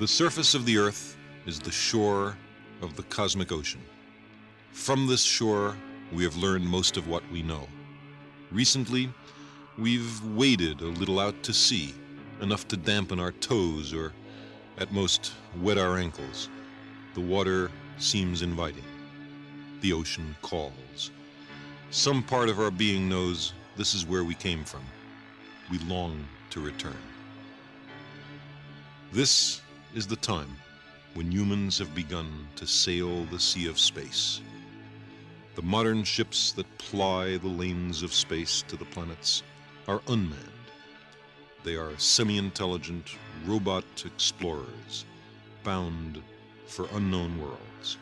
The surface of the Earth is the shore of the cosmic ocean. From this shore, we have learned most of what we know. Recently, we've waded a little out to sea, enough to dampen our toes or, at most, wet our ankles. The water seems inviting. The ocean calls. Some part of our being knows this is where we came from. We long to return. This is the time when humans have begun to sail the sea of space. The modern ships that ply the lanes of space to the planets are unmanned. They are semi-intelligent robot explorers bound for unknown worlds.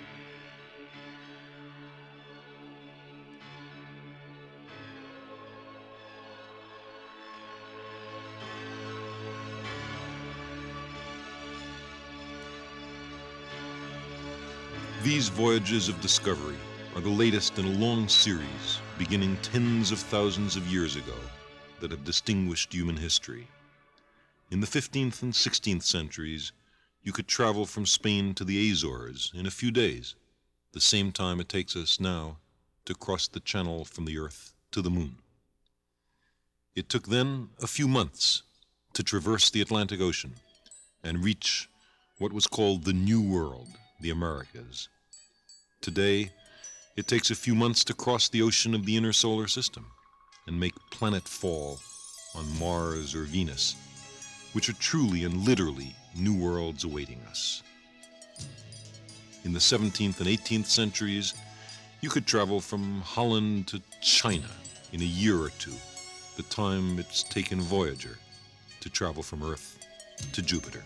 These voyages of discovery are the latest in a long series beginning tens of thousands of years ago that have distinguished human history. In the 15th and 16th centuries, you could travel from Spain to the Azores in a few days, the same time it takes us now to cross the channel from the Earth to the Moon. It took then a few months to traverse the Atlantic Ocean and reach what was called the New World, the Americas. Today, it takes a few months to cross the ocean of the inner solar system and make planetfall on Mars or Venus, which are truly and literally new worlds awaiting us. In the 17th and 18th centuries, you could travel from Holland to China in a year or two, the time it's taken Voyager to travel from Earth to Jupiter.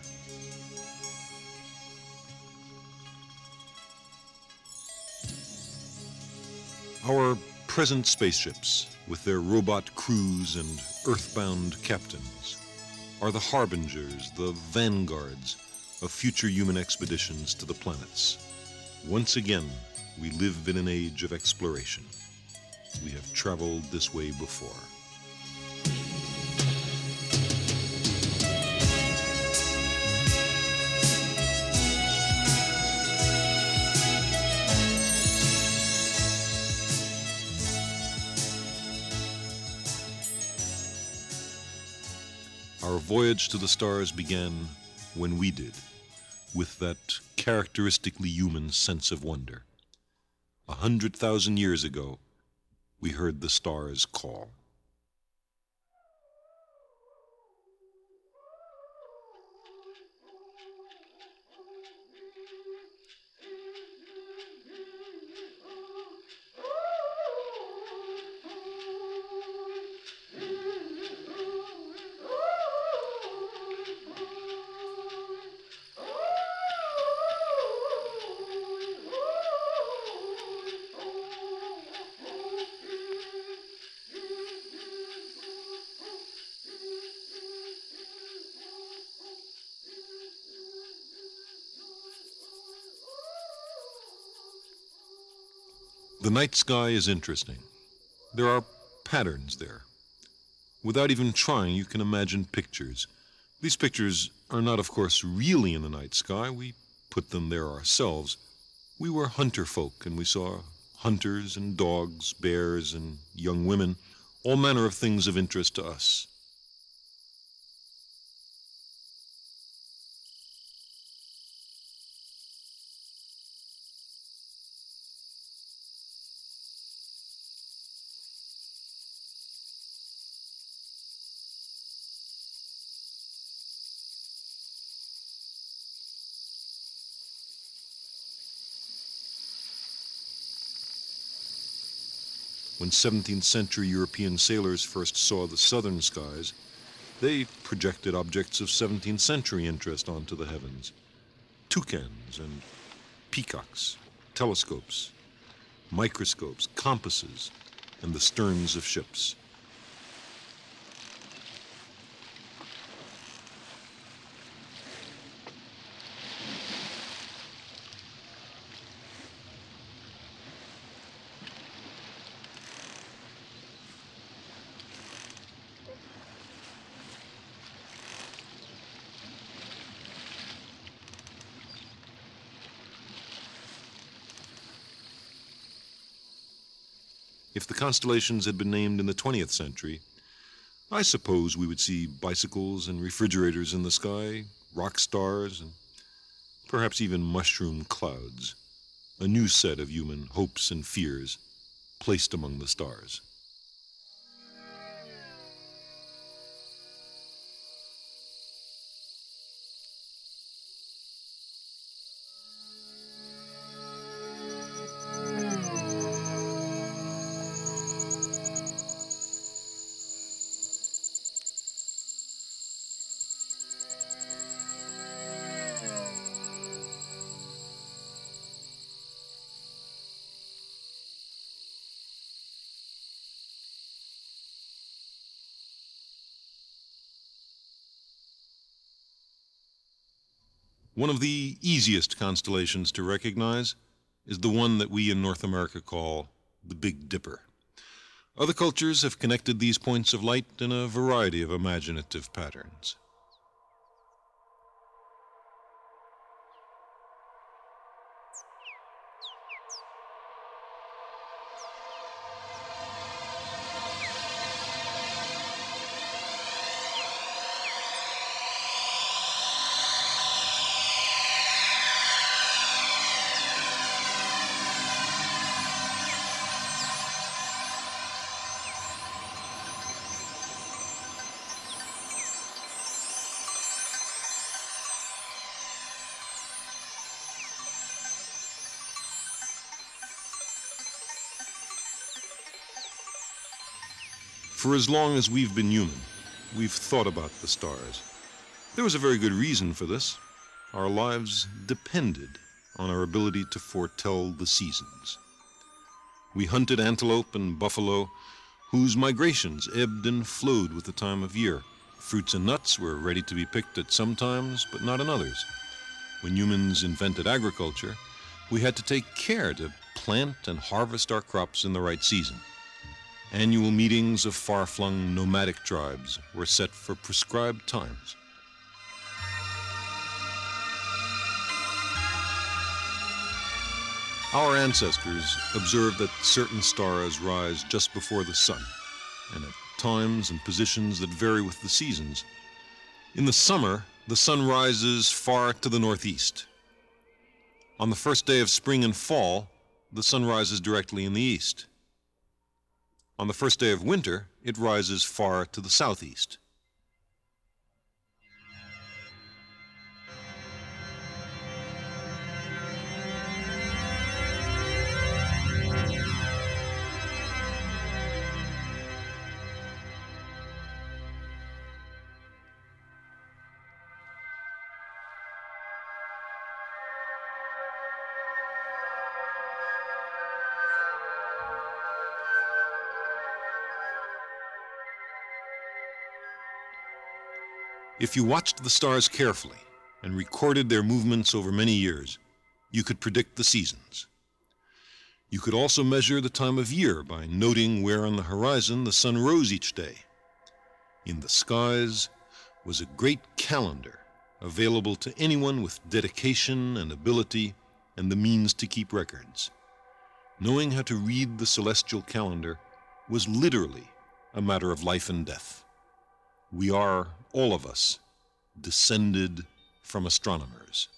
Our present spaceships, with their robot crews and earthbound captains, are the harbingers, the vanguards of future human expeditions to the planets. Once again, we live in an age of exploration. We have traveled this way before. Our voyage to the stars began when we did, with that characteristically human sense of wonder. 100,000 years ago, we heard the stars call. The night sky is interesting. There are patterns there. Without even trying, you can imagine pictures. These pictures are not, of course, really in the night sky. We put them there ourselves. We were hunter folk, and we saw hunters and dogs, bears and young women, all manner of things of interest to us. When 17th century European sailors first saw the southern skies, they projected objects of 17th century interest onto the heavens. Toucans and peacocks, telescopes, microscopes, compasses, and the sterns of ships. If the constellations had been named in the 20th century, I suppose we would see bicycles and refrigerators in the sky, rock stars, and perhaps even mushroom clouds, a new set of human hopes and fears placed among the stars. One of the easiest constellations to recognize is the one that we in North America call the Big Dipper. Other cultures have connected these points of light in a variety of imaginative patterns. For as long as we've been human, we've thought about the stars. There was a very good reason for this. Our lives depended on our ability to foretell the seasons. We hunted antelope and buffalo, whose migrations ebbed and flowed with the time of year. Fruits and nuts were ready to be picked at some times, but not in others. When humans invented agriculture, we had to take care to plant and harvest our crops in the right season. Annual meetings of far-flung nomadic tribes were set for prescribed times. Our ancestors observed that certain stars rise just before the sun, and at times and positions that vary with the seasons. In the summer, the sun rises far to the northeast. On the first day of spring and fall, the sun rises directly in the east. On the first day of winter, it rises far to the southeast. If you watched the stars carefully and recorded their movements over many years, you could predict the seasons. You could also measure the time of year by noting where on the horizon the sun rose each day. In the skies was a great calendar available to anyone with dedication and ability and the means to keep records. Knowing how to read the celestial calendar was literally a matter of life and death. We are, all of us, descended from astronomers.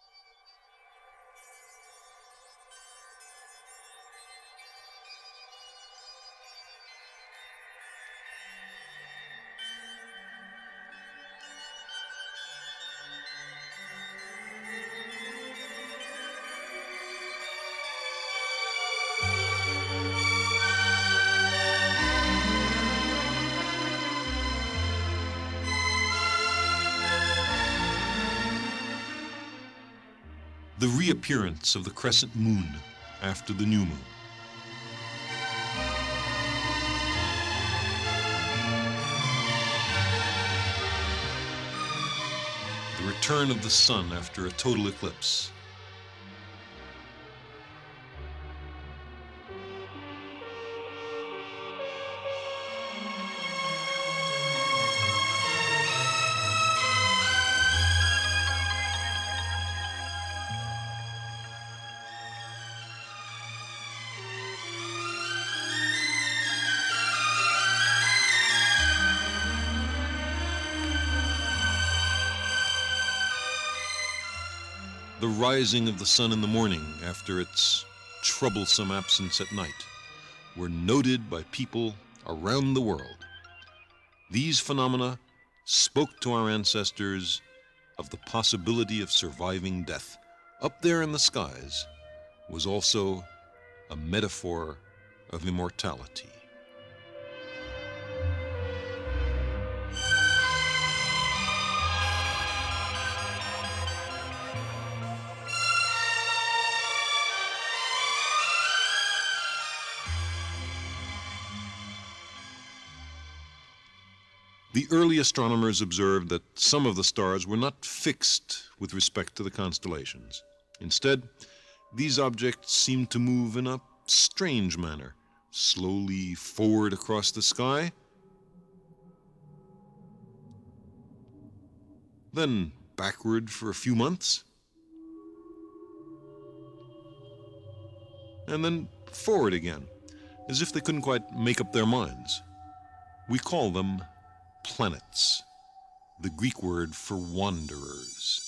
The reappearance of the crescent moon after the new moon. The return of the sun after a total eclipse. the rising of the sun in the morning after its troublesome absence at night, were noted by people around the world. These phenomena spoke to our ancestors of the possibility of surviving death. Up there in the skies was also a metaphor of immortality. The early astronomers observed that some of the stars were not fixed with respect to the constellations. Instead, these objects seemed to move in a strange manner, slowly forward across the sky, then backward for a few months, and then forward again, as if they couldn't quite make up their minds. We call them planets, the Greek word for wanderers.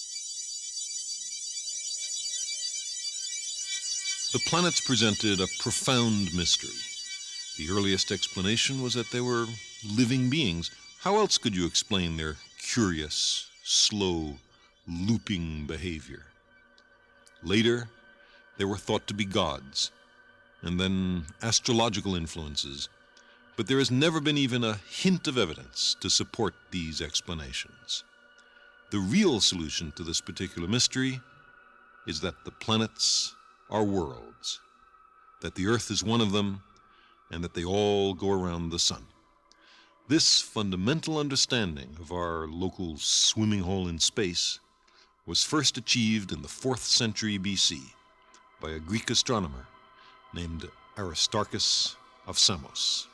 The planets presented a profound mystery. The earliest explanation was that they were living beings. How else could you explain their curious, slow, looping behavior? Later, they were thought to be gods, and then astrological influences. But there has never been even a hint of evidence to support these explanations. The real solution to this particular mystery is that the planets are worlds, that the Earth is one of them, and that they all go around the sun. This fundamental understanding of our local swimming hole in space was first achieved in the 4th century BC by a Greek astronomer named Aristarchus of Samos.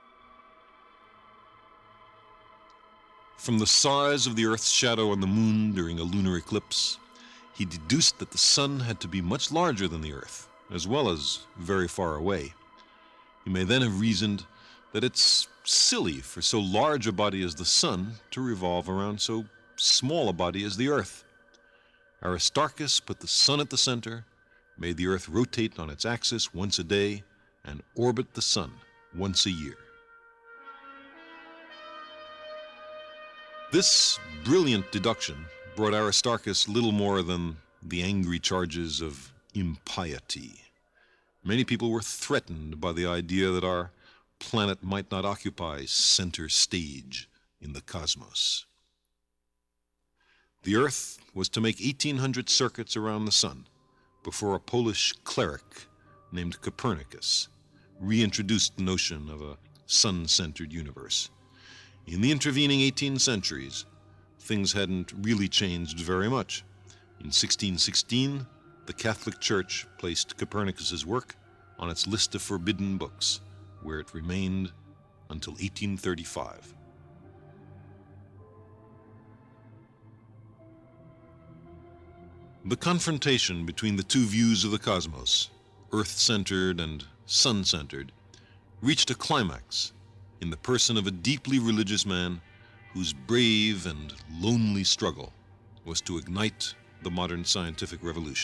From the size of the Earth's shadow on the moon during a lunar eclipse, he deduced that the sun had to be much larger than the Earth, as well as very far away. He may then have reasoned that it's silly for so large a body as the sun to revolve around so small a body as the Earth. Aristarchus put the sun at the center, made the Earth rotate on its axis once a day, and orbit the sun once a year. This brilliant deduction brought Aristarchus little more than the angry charges of impiety. Many people were threatened by the idea that our planet might not occupy center stage in the cosmos. The Earth was to make 1,800 circuits around the sun before a Polish cleric named Copernicus reintroduced the notion of a sun-centered universe. In the intervening 18 centuries, things hadn't really changed very much. In 1616, the Catholic Church placed Copernicus's work on its list of forbidden books, where it remained until 1835. The confrontation between the two views of the cosmos, Earth-centered and sun-centered, reached a climax in the person of a deeply religious man whose brave and lonely struggle was to ignite the modern scientific revolution.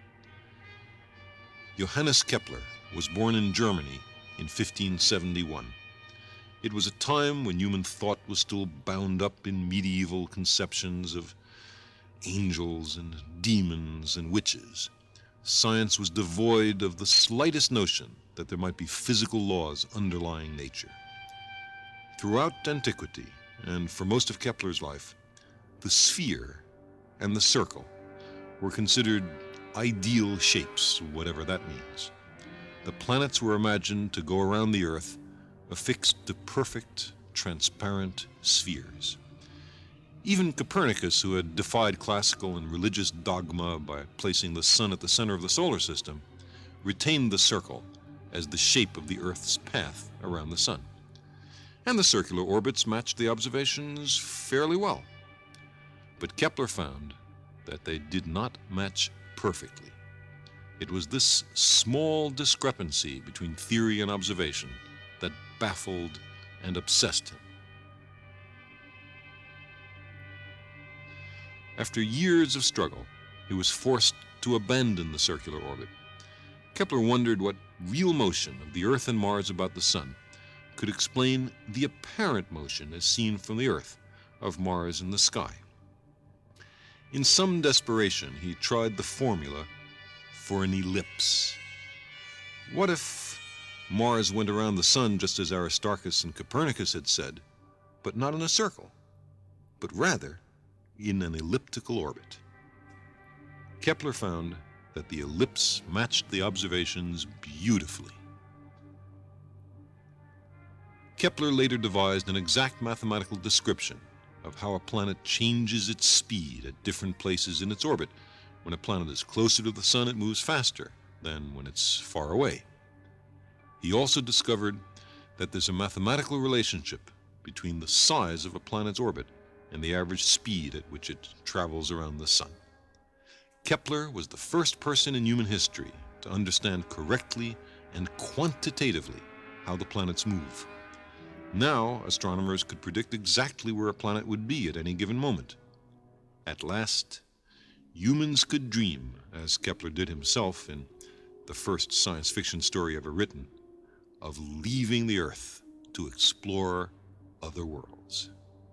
Johannes Kepler was born in Germany in 1571. It was a time when human thought was still bound up in medieval conceptions of angels and demons and witches. Science was devoid of the slightest notion that there might be physical laws underlying nature. Throughout antiquity, and for most of Kepler's life, the sphere and the circle were considered ideal shapes, whatever that means. The planets were imagined to go around the Earth affixed to perfect, transparent spheres. Even Copernicus, who had defied classical and religious dogma by placing the sun at the center of the solar system, retained the circle as the shape of the Earth's path around the sun. And the circular orbits matched the observations fairly well. But Kepler found that they did not match perfectly. It was this small discrepancy between theory and observation that baffled and obsessed him. After years of struggle, he was forced to abandon the circular orbit. Kepler wondered what real motion of the Earth and Mars about the Sun could explain the apparent motion as seen from the Earth of Mars in the sky. In some desperation, he tried the formula for an ellipse. What if Mars went around the Sun just as Aristarchus and Copernicus had said, but not in a circle, but rather in an elliptical orbit? Kepler found that the ellipse matched the observations beautifully. Kepler later devised an exact mathematical description of how a planet changes its speed at different places in its orbit. When a planet is closer to the Sun, it moves faster than when it's far away. He also discovered that there's a mathematical relationship between the size of a planet's orbit and the average speed at which it travels around the Sun. Kepler was the first person in human history to understand correctly and quantitatively how the planets move. Now, astronomers could predict exactly where a planet would be at any given moment. At last, humans could dream, as Kepler did himself in the first science fiction story ever written, of leaving the Earth to explore other worlds.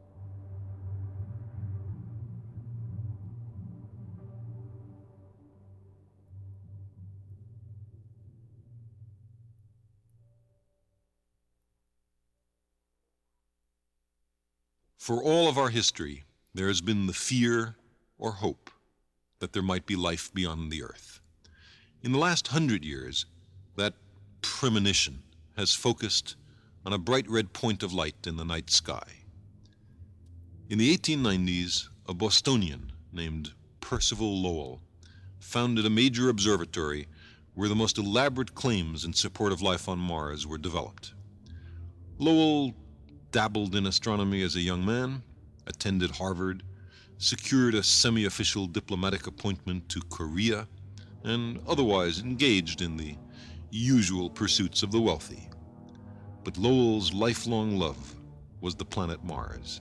For all of our history, there has been the fear or hope that there might be life beyond the Earth. In the last 100 years, that premonition has focused on a bright red point of light in the night sky. In the 1890s, a Bostonian named Percival Lowell founded a major observatory where the most elaborate claims in support of life on Mars were developed. Lowell dabbled in astronomy as a young man, attended Harvard, secured a semi-official diplomatic appointment to Korea, and otherwise engaged in the usual pursuits of the wealthy. But Lowell's lifelong love was the planet Mars.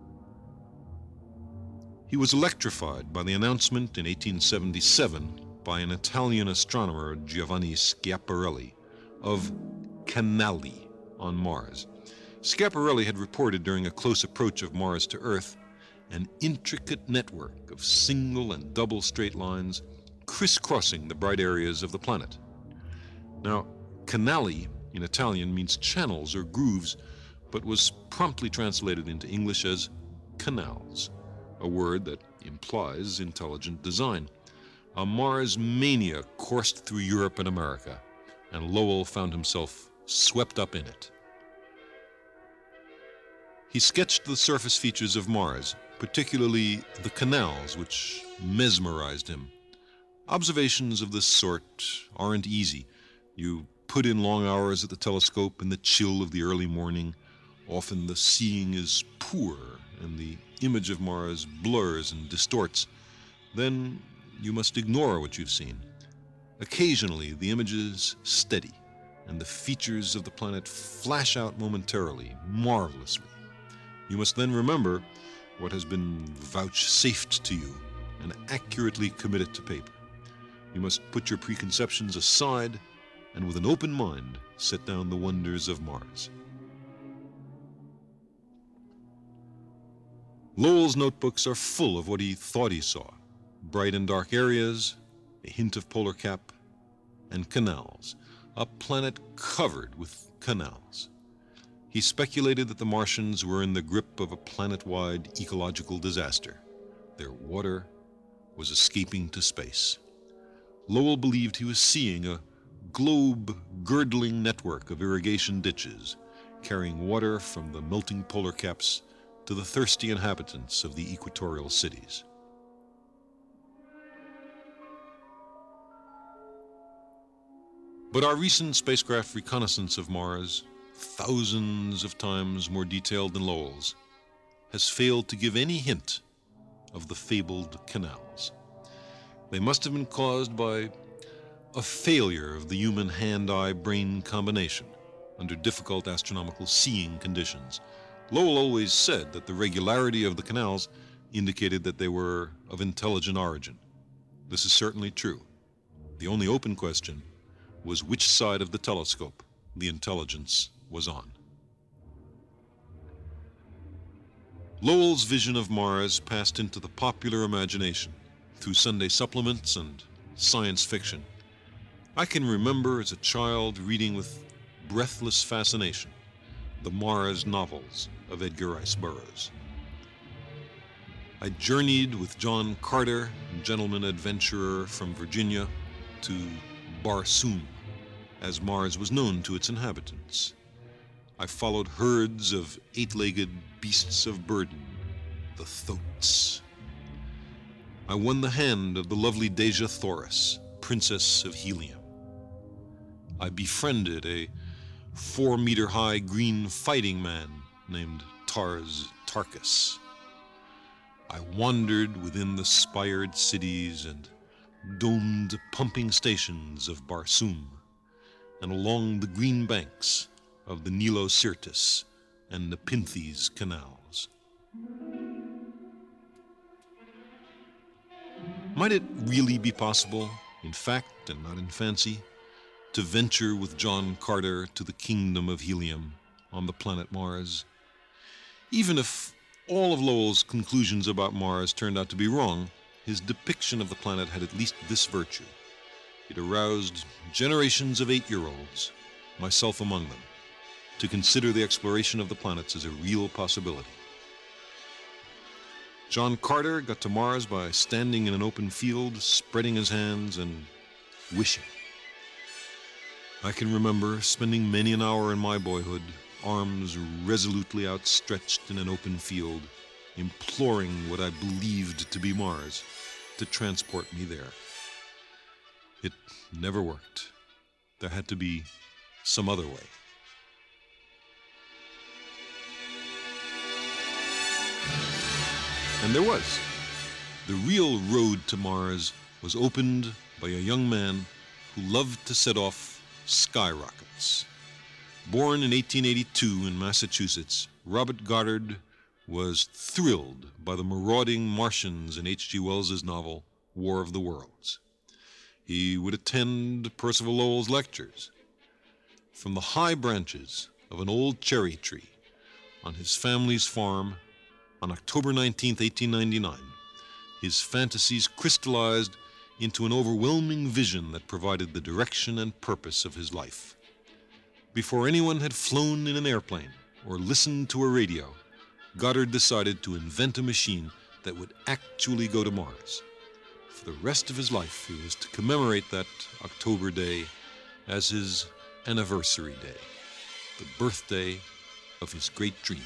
He was electrified by the announcement in 1877 by an Italian astronomer, Giovanni Schiaparelli, of canali on Mars. Schiaparelli had reported during a close approach of Mars to Earth an intricate network of single and double straight lines crisscrossing the bright areas of the planet. Now, canali in Italian means channels or grooves, but was promptly translated into English as canals, a word that implies intelligent design. A Mars mania coursed through Europe and America, and Lowell found himself swept up in it. He sketched the surface features of Mars, particularly the canals, which mesmerized him. Observations of this sort aren't easy. You put in long hours at the telescope in the chill of the early morning. Often the seeing is poor, and the image of Mars blurs and distorts. Then you must ignore what you've seen. Occasionally, the image is steady, and the features of the planet flash out momentarily, marvelously. You must then remember what has been vouchsafed to you and accurately commit it to paper. You must put your preconceptions aside and with an open mind set down the wonders of Mars. Lowell's notebooks are full of what he thought he saw: bright and dark areas, a hint of polar cap, and canals, a planet covered with canals. He speculated that the Martians were in the grip of a planet-wide ecological disaster. Their water was escaping to space. Lowell believed he was seeing a globe-girdling network of irrigation ditches, carrying water from the melting polar caps to the thirsty inhabitants of the equatorial cities. But our recent spacecraft reconnaissance of Mars, thousands of times more detailed than Lowell's, has failed to give any hint of the fabled canals. They must have been caused by a failure of the human hand-eye-brain combination under difficult astronomical seeing conditions. Lowell always said that the regularity of the canals indicated that they were of intelligent origin. This is certainly true. The only open question was which side of the telescope the intelligence was on. Lowell's vision of Mars passed into the popular imagination through Sunday supplements and science fiction. I can remember as a child reading with breathless fascination the Mars novels of Edgar Rice Burroughs. I journeyed with John Carter, gentleman adventurer from Virginia, to Barsoom, as Mars was known to its inhabitants. I followed herds of eight-legged beasts of burden, the thoats. I won the hand of the lovely Dejah Thoris, Princess of Helium. I befriended a 4-meter-high green fighting man named Tars Tarkas. I wandered within the spired cities and domed pumping stations of Barsoom, and along the green banks of the Nilo-Syrtis and Nepenthes canals. Might it really be possible, in fact and not in fancy, to venture with John Carter to the kingdom of Helium on the planet Mars? Even if all of Lowell's conclusions about Mars turned out to be wrong, his depiction of the planet had at least this virtue. It aroused generations of 8-year-olds, myself among them, to consider the exploration of the planets as a real possibility. John Carter got to Mars by standing in an open field, spreading his hands and wishing. I can remember spending many an hour in my boyhood, arms resolutely outstretched in an open field, imploring what I believed to be Mars to transport me there. It never worked. There had to be some other way. And there was. The real road to Mars was opened by a young man who loved to set off skyrockets. Born in 1882 in Massachusetts, Robert Goddard was thrilled by the marauding Martians in H.G. Wells's novel War of the Worlds. He would attend Percival Lowell's lectures. From the high branches of an old cherry tree on his family's farm on October 19, 1899, his fantasies crystallized into an overwhelming vision that provided the direction and purpose of his life. Before anyone had flown in an airplane or listened to a radio, Goddard decided to invent a machine that would actually go to Mars. For the rest of his life, he was to commemorate that October day as his anniversary day, the birthday of his great dream.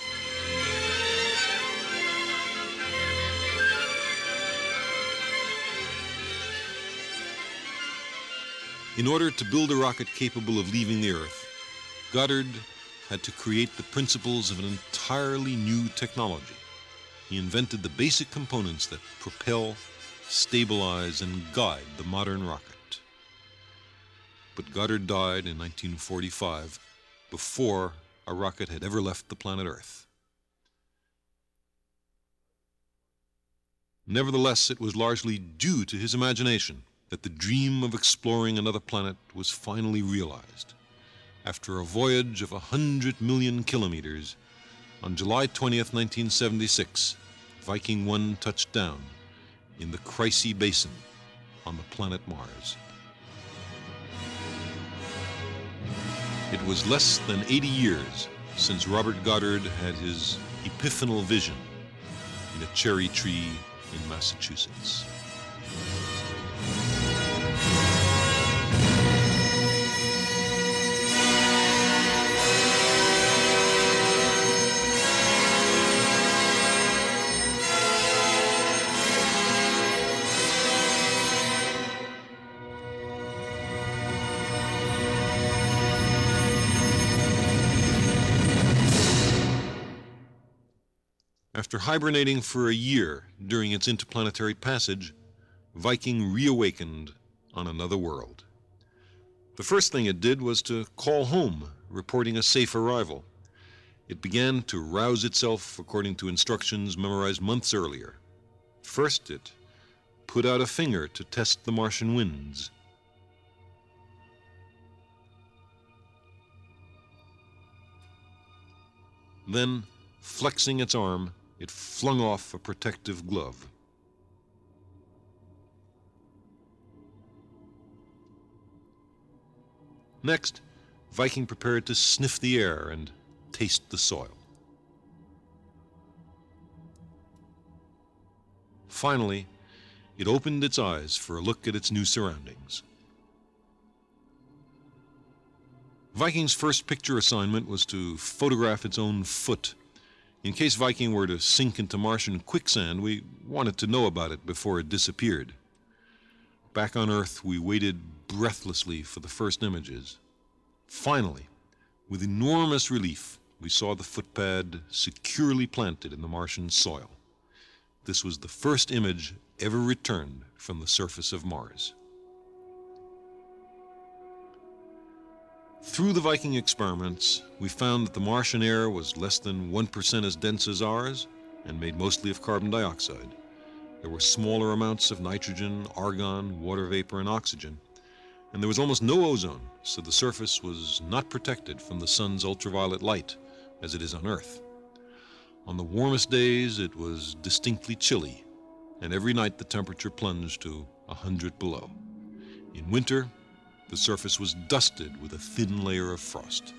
In order to build a rocket capable of leaving the Earth, Goddard had to create the principles of an entirely new technology. He invented the basic components that propel, stabilize, and guide the modern rocket. But Goddard died in 1945, before a rocket had ever left the planet Earth. Nevertheless, it was largely due to his imagination that the dream of exploring another planet was finally realized. After a voyage of 100 million kilometers, on July 20th, 1976, Viking 1 touched down in the Chryse Basin on the planet Mars. It was less than 80 years since Robert Goddard had his epiphanal vision in a cherry tree in Massachusetts. After hibernating for a year during its interplanetary passage, Viking reawakened on another world. The first thing it did was to call home, reporting a safe arrival. It began to rouse itself according to instructions memorized months earlier. First, it put out a finger to test the Martian winds. Then, flexing its arm, it flung off a protective glove. Next, Viking prepared to sniff the air and taste the soil. Finally, it opened its eyes for a look at its new surroundings. Viking's first picture assignment was to photograph its own foot. In case Viking were to sink into Martian quicksand, we wanted to know about it before it disappeared. Back on Earth, we waited breathlessly for the first images. Finally, with enormous relief, we saw the footpad securely planted in the Martian soil. This was the first image ever returned from the surface of Mars. Through the Viking experiments, we found that the Martian air was less than 1% as dense as ours and made mostly of carbon dioxide. There were smaller amounts of nitrogen, argon, water vapor, and oxygen, and there was almost no ozone, so the surface was not protected from the sun's ultraviolet light as it is on Earth. On the warmest days, it was distinctly chilly, and every night the temperature plunged to 100 below. In winter, the surface was dusted with a thin layer of frost.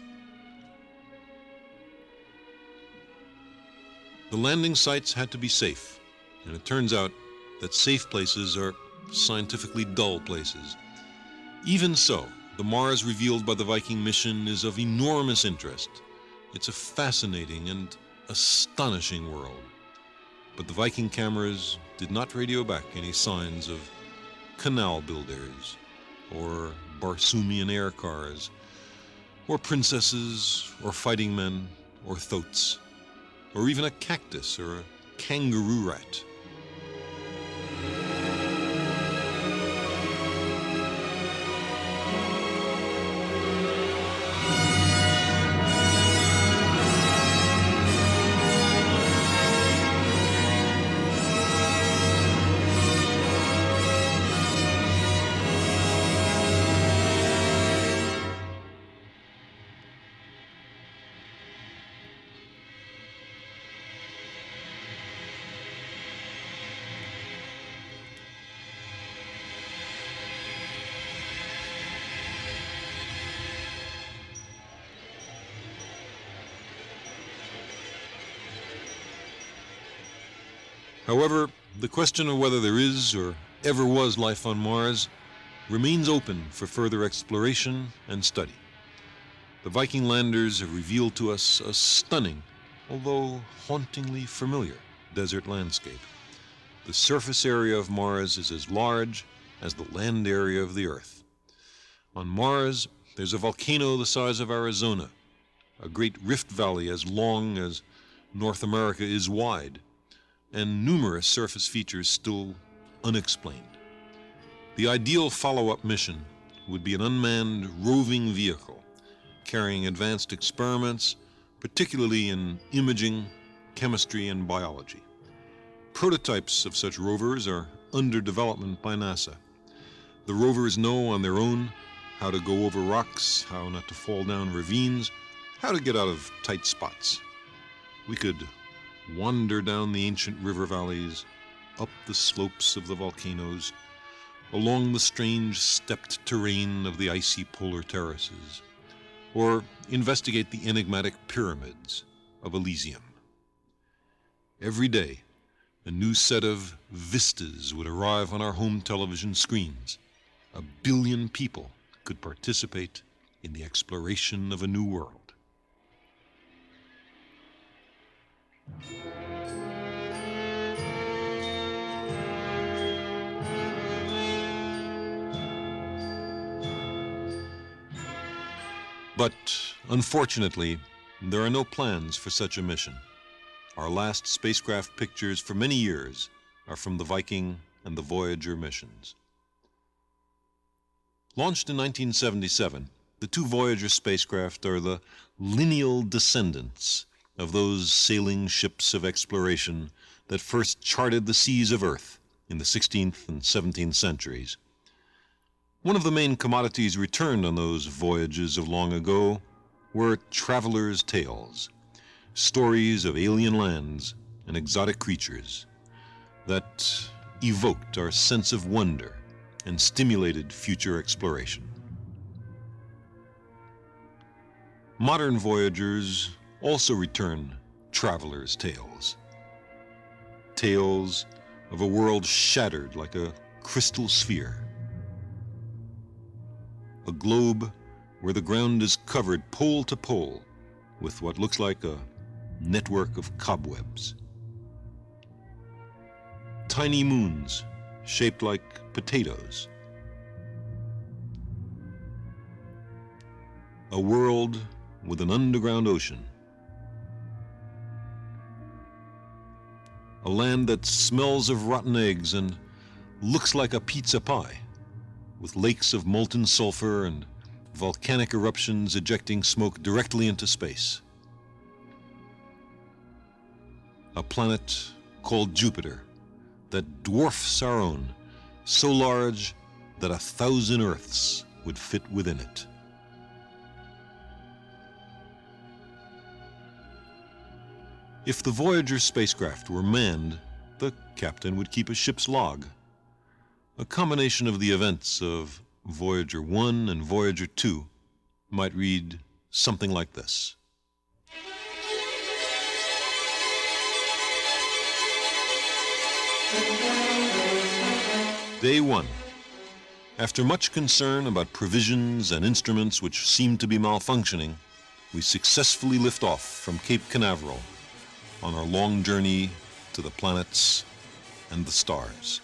The landing sites had to be safe, and it turns out that safe places are scientifically dull places. Even so, the Mars revealed by the Viking mission is of enormous interest. It's a fascinating and astonishing world. But the Viking cameras did not radio back any signs of canal builders, or Barsoomian air cars, or princesses, or fighting men, or thoats, or even a cactus or a kangaroo rat. However, the question of whether there is or ever was life on Mars remains open for further exploration and study. The Viking landers have revealed to us a stunning, although hauntingly familiar, desert landscape. The surface area of Mars is as large as the land area of the Earth. On Mars, there's a volcano the size of Arizona, a great rift valley as long as North America is wide, and numerous surface features still unexplained. The ideal follow-up mission would be an unmanned roving vehicle carrying advanced experiments, particularly in imaging, chemistry, and biology. Prototypes of such rovers are under development by NASA. The rovers know on their own how to go over rocks, how not to fall down ravines, how to get out of tight spots. We could wander down the ancient river valleys, up the slopes of the volcanoes, along the strange stepped terrain of the icy polar terraces, or investigate the enigmatic pyramids of Elysium. Every day, a new set of vistas would arrive on our home television screens. 1 billion people could participate in the exploration of a new world. But, unfortunately, there are no plans for such a mission. Our last spacecraft pictures for many years are from the Viking and the Voyager missions. Launched in 1977, the 2 Voyager spacecraft are the lineal descendants of those sailing ships of exploration that first charted the seas of Earth in the 16th and 17th centuries. One of the main commodities returned on those voyages of long ago were travelers' tales, stories of alien lands and exotic creatures that evoked our sense of wonder and stimulated future exploration. Modern voyagers also return travelers' tales. Tales of a world shattered like a crystal sphere. A globe where the ground is covered pole to pole with what looks like a network of cobwebs. Tiny moons shaped like potatoes. A world with an underground ocean. A land that smells of rotten eggs and looks like a pizza pie, with lakes of molten sulfur and volcanic eruptions ejecting smoke directly into space. A planet called Jupiter that dwarfs our own, so large that 1,000 Earths would fit within it. If the Voyager spacecraft were manned, the captain would keep a ship's log. A combination of the events of Voyager 1 and Voyager 2 might read something like this. Day 1. After much concern about provisions and instruments which seemed to be malfunctioning, we successfully lift off from Cape Canaveral on our long journey to the planets and the stars.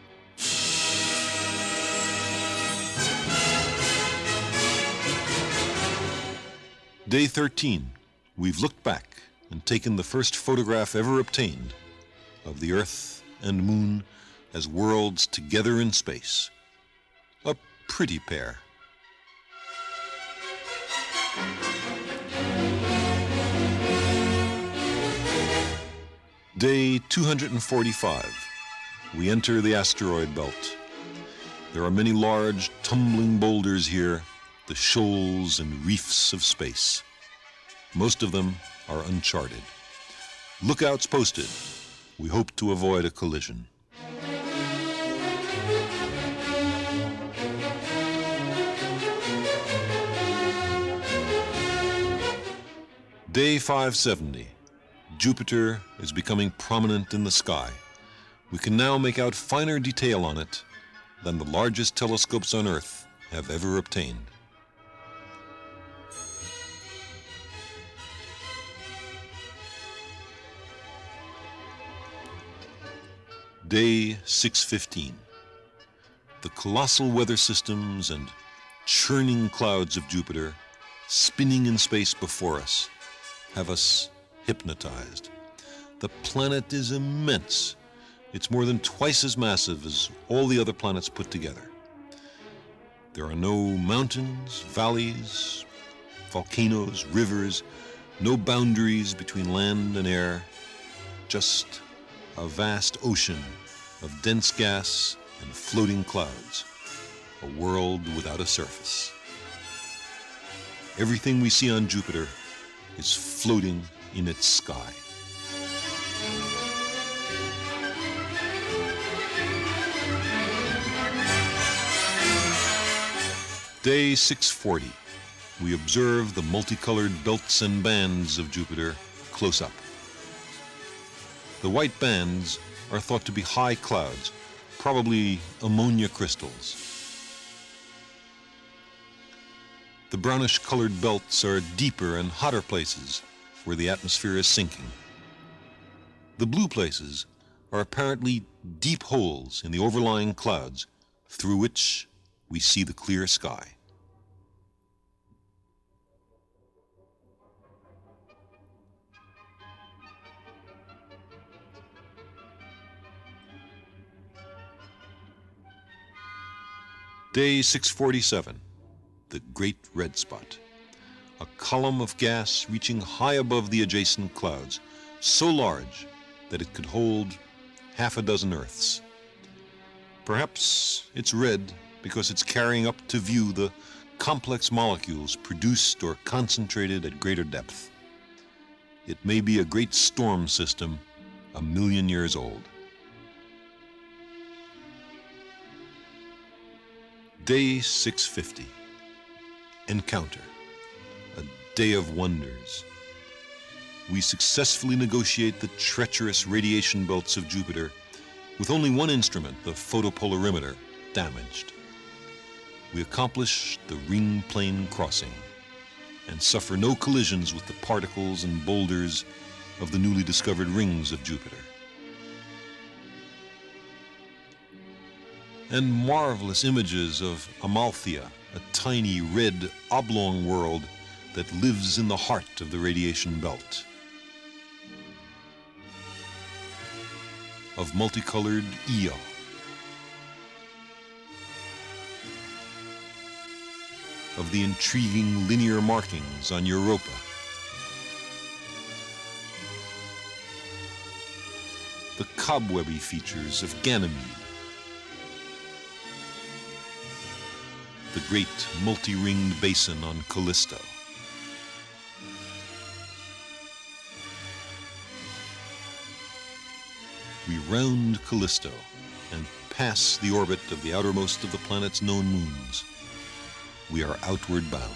Day 13. We've looked back and taken the first photograph ever obtained of the Earth and Moon as worlds together in space. A pretty pair. Day 245. We enter the asteroid belt. There are many large, tumbling boulders here, the shoals and reefs of space. Most of them are uncharted. Lookouts posted. We hope to avoid a collision. Day 570. Jupiter is becoming prominent in the sky. We can now make out finer detail on it than the largest telescopes on Earth have ever obtained. Day 615. The colossal weather systems and churning clouds of Jupiter, spinning in space before us, have us hypnotized. The planet is immense. It's more than twice as massive as all the other planets put together. There are no mountains, valleys, volcanoes, rivers, no boundaries between land and air, just a vast ocean of dense gas and floating clouds, a world without a surface. Everything we see on Jupiter is floating in its sky. Day 640. We observe the multicolored belts and bands of Jupiter close up. The white bands are thought to be high clouds, probably ammonia crystals. The brownish-colored belts are deeper and hotter places where the atmosphere is sinking. The blue places are apparently deep holes in the overlying clouds through which we see the clear sky. Day 647, the Great Red Spot. A column of gas reaching high above the adjacent clouds, so large that it could hold half a dozen Earths. Perhaps it's red because it's carrying up to view the complex molecules produced or concentrated at greater depth. It may be a great storm system 1,000,000 years old. Day 650. Encounter. A day of wonders. We successfully negotiate the treacherous radiation belts of Jupiter with only one instrument, the photopolarimeter, damaged. We accomplish the ring plane crossing and suffer no collisions with the particles and boulders of the newly discovered rings of Jupiter. And marvelous images of Amalthea, a tiny red oblong world that lives in the heart of the radiation belt. Of multicolored Io. Of the intriguing linear markings on Europa. The cobwebby features of Ganymede. The great multi-ringed basin on Callisto. We round Callisto and pass the orbit of the outermost of the planet's known moons. We are outward bound.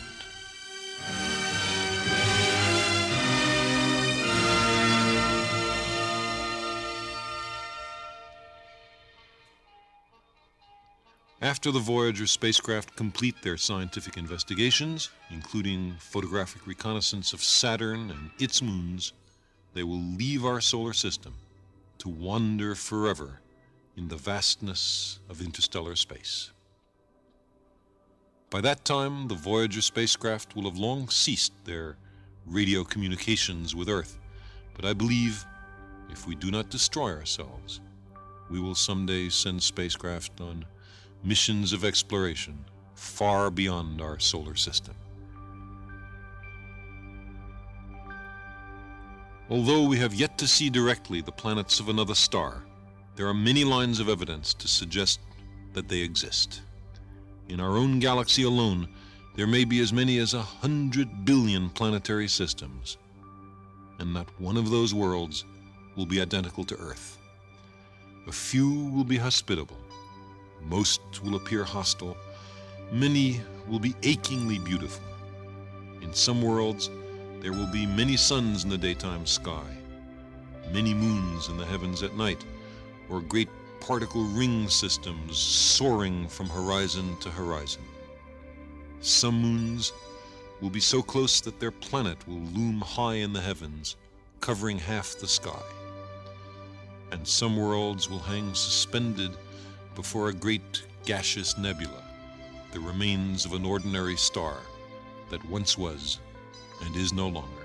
After the Voyager spacecraft complete their scientific investigations, including photographic reconnaissance of Saturn and its moons, they will leave our solar system to wander forever in the vastness of interstellar space. By that time, the Voyager spacecraft will have long ceased their radio communications with Earth, but I believe if we do not destroy ourselves, we will someday send spacecraft on missions of exploration far beyond our solar system. Although we have yet to see directly the planets of another star, there are many lines of evidence to suggest that they exist. In our own galaxy alone, there may be as many as 100 billion planetary systems, and not one of those worlds will be identical to Earth. A few will be hospitable, most will appear hostile, many will be achingly beautiful. In some worlds, there will be many suns in the daytime sky, many moons in the heavens at night, or great particle ring systems soaring from horizon to horizon. Some moons will be so close that their planet will loom high in the heavens, covering half the sky. And some worlds will hang suspended before a great gaseous nebula, the remains of an ordinary star that once was and is no longer.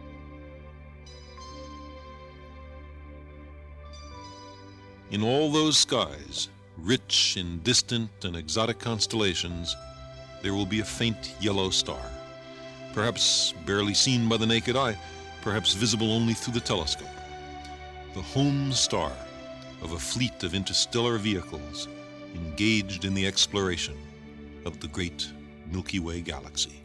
In all those skies, rich in distant and exotic constellations, there will be a faint yellow star, perhaps barely seen by the naked eye, perhaps visible only through the telescope. The home star of a fleet of interstellar vehicles engaged in the exploration of the great Milky Way galaxy.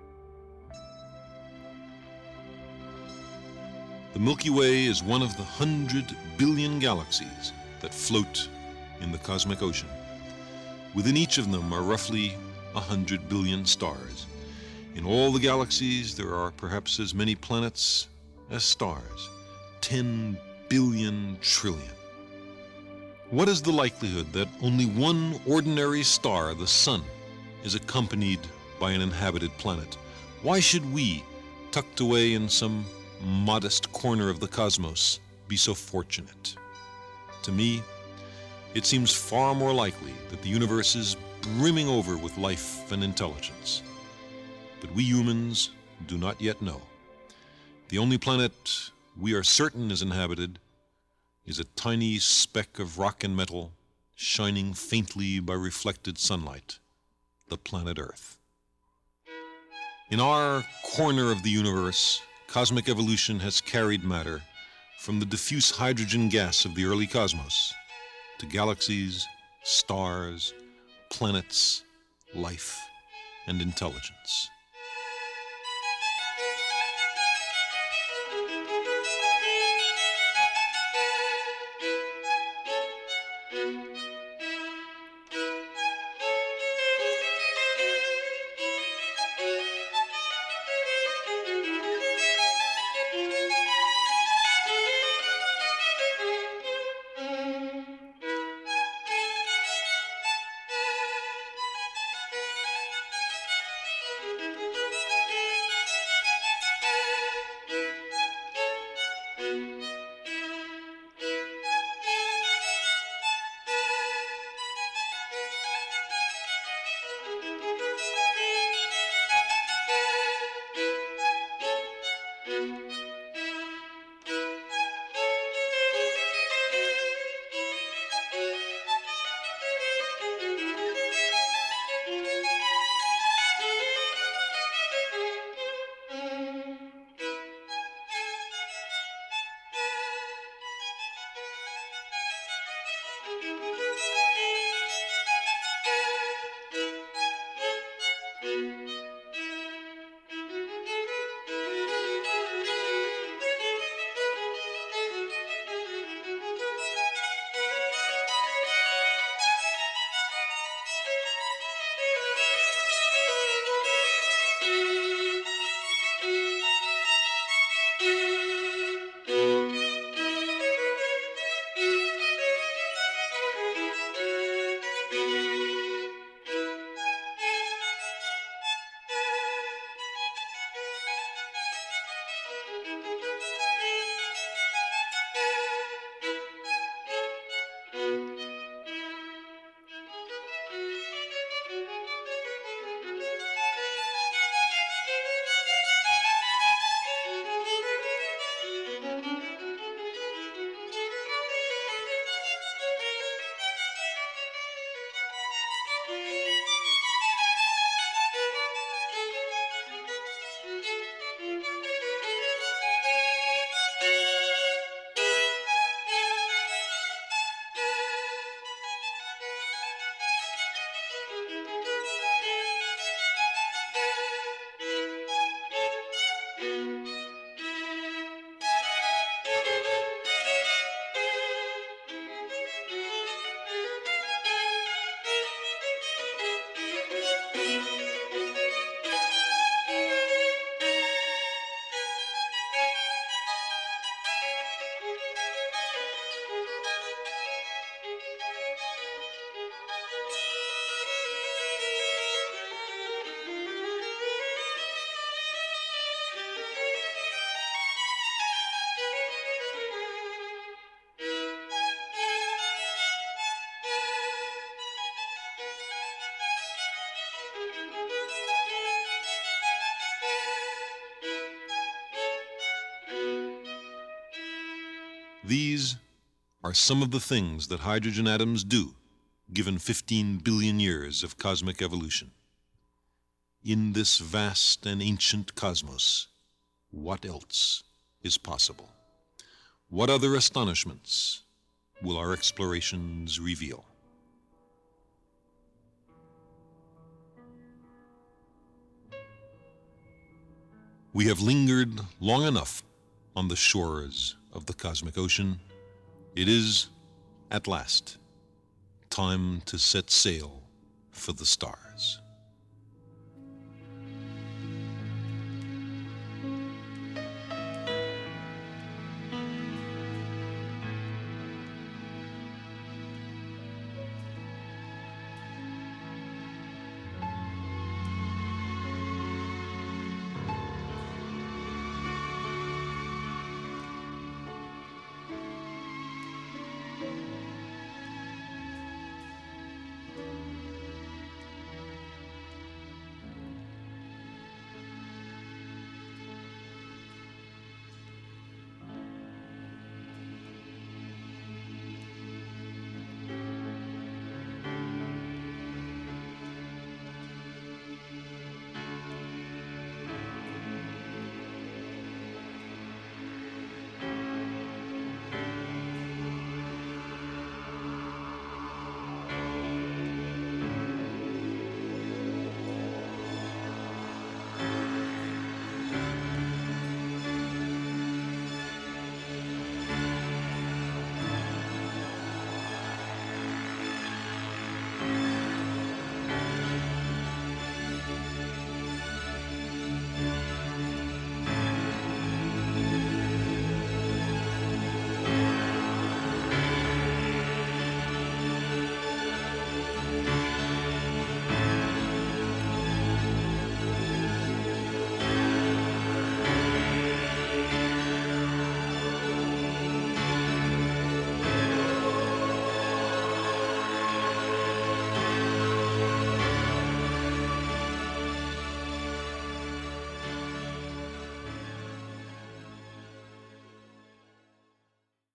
The Milky Way is one of the 100 billion galaxies that float in the cosmic ocean. Within each of them are roughly 100 billion stars. In all the galaxies, there are perhaps as many planets as stars, 10 billion trillion. What is the likelihood that only one ordinary star, the Sun, is accompanied by an inhabited planet? Why should we, tucked away in some modest corner of the cosmos, be so fortunate? To me, it seems far more likely that the universe is brimming over with life and intelligence. But we humans do not yet know. The only planet we are certain is inhabited is a tiny speck of rock and metal shining faintly by reflected sunlight, the planet Earth. In our corner of the universe, cosmic evolution has carried matter from the diffuse hydrogen gas of the early cosmos to galaxies stars, planets, life, and intelligence. These are some of the things that hydrogen atoms do, given 15 billion years of cosmic evolution. In this vast and ancient cosmos, what else is possible? What other astonishments will our explorations reveal? We have lingered long enough on the shores of the cosmic ocean. It is, at last, time to set sail for the stars.